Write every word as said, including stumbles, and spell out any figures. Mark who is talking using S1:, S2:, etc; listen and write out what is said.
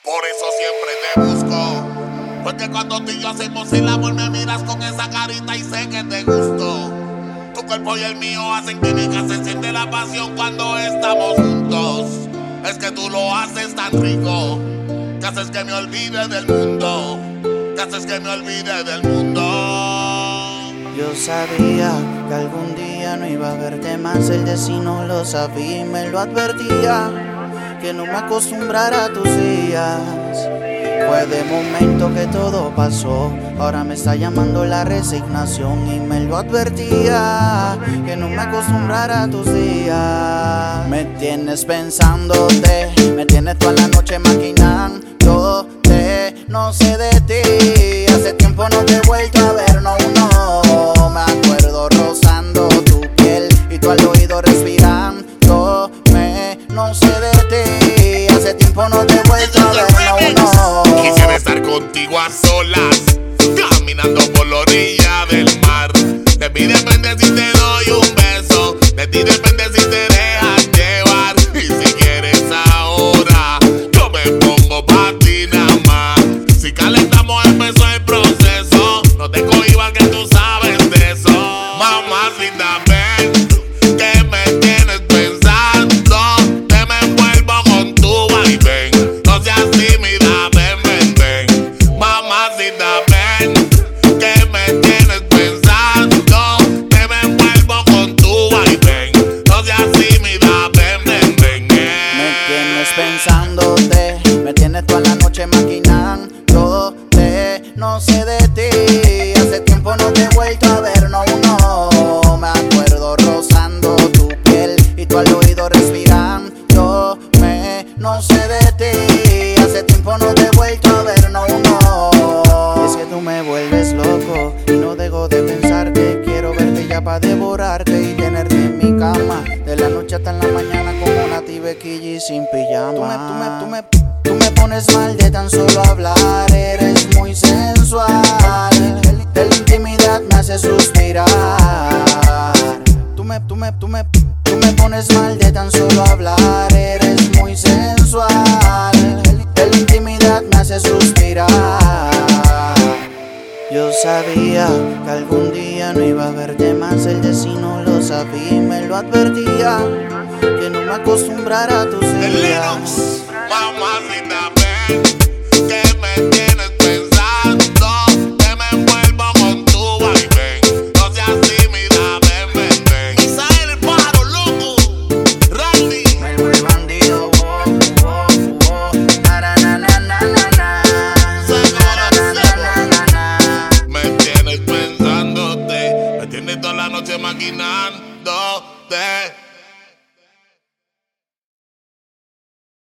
S1: Por eso siempre te busco, porque cuando tú y yo hacemos el amor me miras con esa carita y sé que te gustó. Tu cuerpo y el mío hacen química, se siente la pasión cuando estamos juntos. Es que tú lo haces tan rico, que haces que me olvide del mundo, que haces que me olvide del mundo.
S2: Yo sabía que algún día no iba a verte más, el destino lo sabía y me lo advertía, que no me acostumbrara a tus días. Fue de momento que todo pasó, ahora me está llamando la resignación y me lo advertía, que no me acostumbrara a tus días. Me tienes pensándote, me tienes toda la noche maquinándote, no sé de ti, hace tiempo no te he vuelto a ver, no, no. Me acuerdo rozando tu piel y tu al oído respirándome, no sé de ti, hace tiempo no te he vuelto a ver, no, no.
S1: Quisiera estar contigo a solas, caminando por la orilla del mar. De mí depende si te doy un beso, de ti depende si te dejas llevar. Y si quieres ahora, yo me pongo pa' ti nada más. Si calentamos empezó el proceso, no te cohibas que tú sabes de eso. Mamacita, ven, que me tienes pensando, te me envuelvo con tu vaivén. No seas tímida, ven, ven, ven. Mamacita, ven, que me tienes pensando, te me envuelvo con tu vaivén. No seas tímida, ven, ven, ven.
S2: Me tienes pensándote, me tienes toda la noche maquinándote, no sé de ti, hace tiempo no te he vuelto a ver, no, no. Me acuerdo rozando tu piel y tu al oído respirándome, no sé de ti, hace tiempo no te he vuelto a ver, no, no. Y es que tú me vuelves loco y no dejo de pensarte, quiero verte ya pa' devorarte y tenerte en mi cama, de la noche hasta en la mañana como una tibequilla sin pijama. Tú me, tú me, tú me, tú me pones mal de tan solo hablar, eres muy sensual, de la intimidad me hace suspirar. Tú me, tú me, tú me, tú me pones mal de tan solo hablar, eres muy sensual, de la intimidad me hace suspirar. Yo sabía que algún día no iba a verte más, el destino lo sabía y me lo advertía, que no me acostumbrara a tus días.
S1: Mamacita, ven, que me tienes pensando, te me envuelvo con tu vaivén. No seas tímida, ven, ven, ven. Misael el pájaro loco, Randy,
S2: El bandido, oh, oh, oh, na, na, na, na, na, na.
S1: Segura, me tienes pensándote, me tienes toda la noche maquinándote.